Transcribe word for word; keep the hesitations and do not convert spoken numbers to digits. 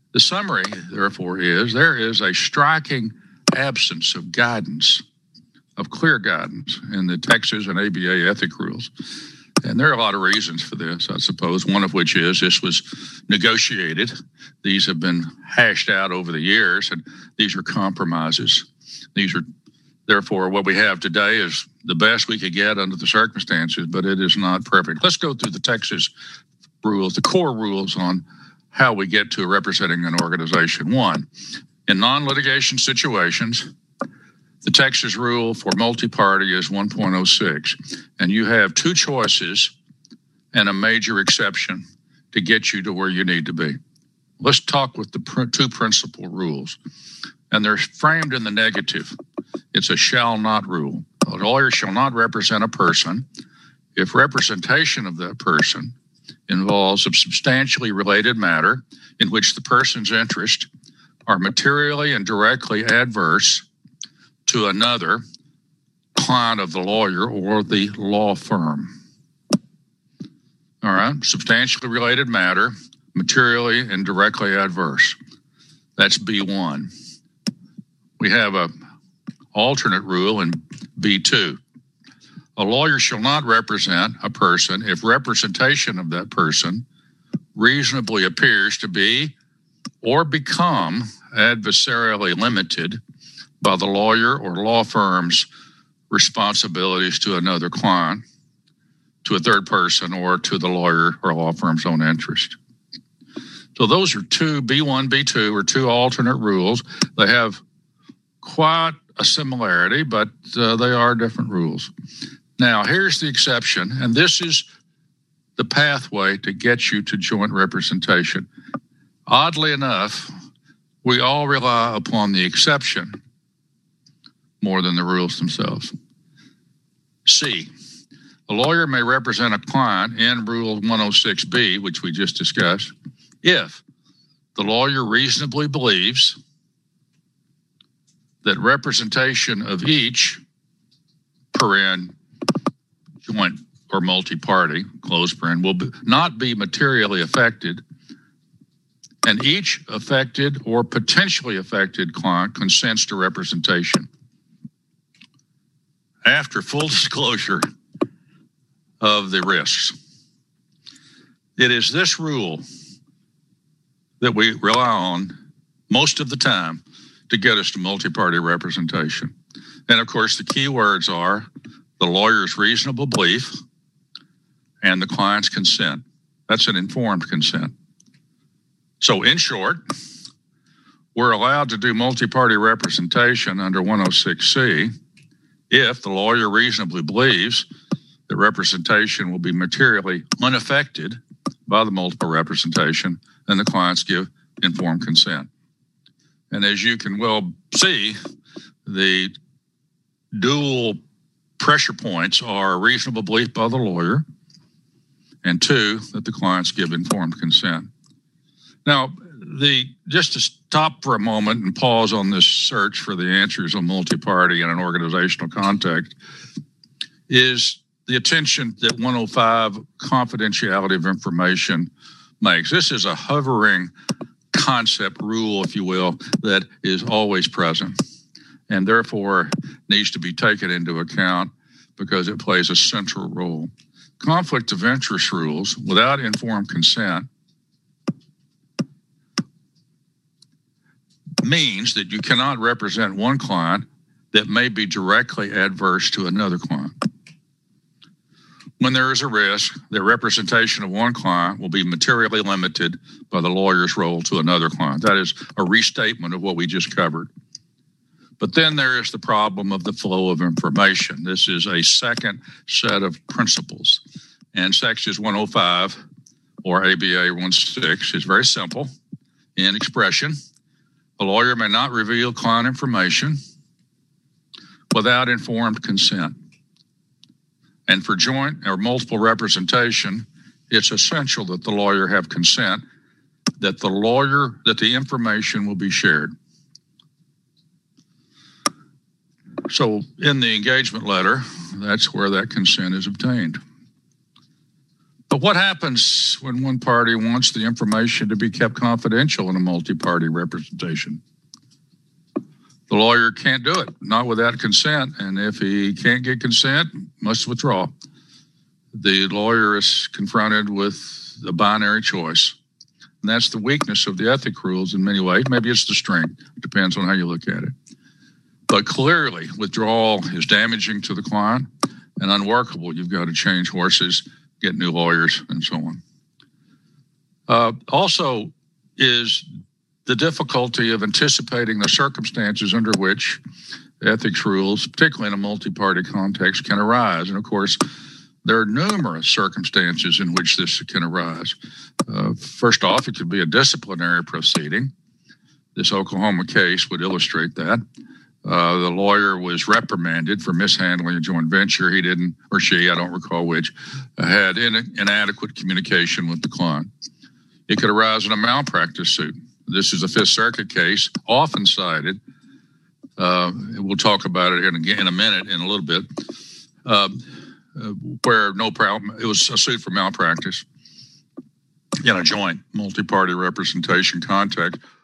The summary, therefore, is there is a striking absence of guidance, of clear guidance in the Texas and A B A ethic rules. And there are a lot of reasons for this, I suppose, one of which is this was negotiated. These have been hashed out over the years, and these are compromises. These are, therefore, what we have today is the best we could get under the circumstances, but it is not perfect. Let's go through the Texas rules, the core rules on how we get to representing an organization. One, in non-litigation situations, the Texas rule for multi-party is one point oh six, and you have two choices and a major exception to get you to where you need to be. Let's talk with the pr- two principal rules, and they're framed in the negative. It's a shall not rule. A lawyer shall not represent a person if representation of that person involves a substantially related matter in which the person's interests are materially and directly adverse to another client of the lawyer or the law firm. All right, substantially related matter, materially and directly adverse. That's B one. We have a alternate rule in B two. A lawyer shall not represent a person if representation of that person reasonably appears to be or become adversarially limited by the lawyer or law firm's responsibilities to another client, to a third person, or to the lawyer or law firm's own interest. So those are two, B one, B two, are two alternate rules. They have quite a similarity, but uh, they are different rules. Now, here's the exception, and this is the pathway to get you to joint representation. Oddly enough, we all rely upon the exception more than the rules themselves. C, a lawyer may represent a client in Rule one oh six B, which we just discussed, if the lawyer reasonably believes that representation of each, paren, joint or multi-party, close paren, will be, not be materially affected, and each affected or potentially affected client consents to representation after full disclosure of the risks. It is this rule that we rely on most of the time to get us to multi-party representation. And of course, the key words are the lawyer's reasonable belief and the client's consent. That's an informed consent. So in short, we're allowed to do multi-party representation under one oh six C if the lawyer reasonably believes that representation will be materially unaffected by the multiple representation and the clients give informed consent. And as you can well see, the dual pressure points are reasonable belief by the lawyer and two, that the clients give informed consent. Now, the just to stop for a moment and pause on this search for the answers on multi-party in an organizational context is the attention that one oh five confidentiality of information makes. This is a hovering concept rule, if you will, that is always present and therefore needs to be taken into account because it plays a central role. Conflict of interest rules without informed consent means that you cannot represent one client that may be directly adverse to another client. When there is a risk that representation of one client will be materially limited by the lawyer's role to another client. That is a restatement of what we just covered. But then there is the problem of the flow of information. This is a second set of principles. And Sections one oh five or A B A one six is very simple in expression. A lawyer may not reveal client information without informed consent. And for joint or multiple representation, it's essential that the lawyer have consent, that the lawyer, that the information will be shared. So in the engagement letter, that's where that consent is obtained. But what happens when one party wants the information to be kept confidential in a multi-party representation? The lawyer can't do it, not without consent. And if he can't get consent, must withdraw. The lawyer is confronted with a binary choice. And that's the weakness of the ethic rules in many ways. Maybe it's the strength. It depends on how you look at it. But clearly, withdrawal is damaging to the client and unworkable. You've got to change horses, get new lawyers, and so on. Uh, also is the difficulty of anticipating the circumstances under which ethics rules, particularly in a multi-party context, can arise. And of course, there are numerous circumstances in which this can arise. Uh, first off, it could be a disciplinary proceeding. This Oklahoma case would illustrate that. Uh, the lawyer was reprimanded for mishandling a joint venture. He didn't, or she, I don't recall which, uh, had in, inadequate communication with the client. It could arise in a malpractice suit. This is a Fifth Circuit case, often cited. Uh, we'll talk about it in a, in a minute, in a little bit, uh, uh, where no problem. It was a suit for malpractice in a joint multi-party representation context.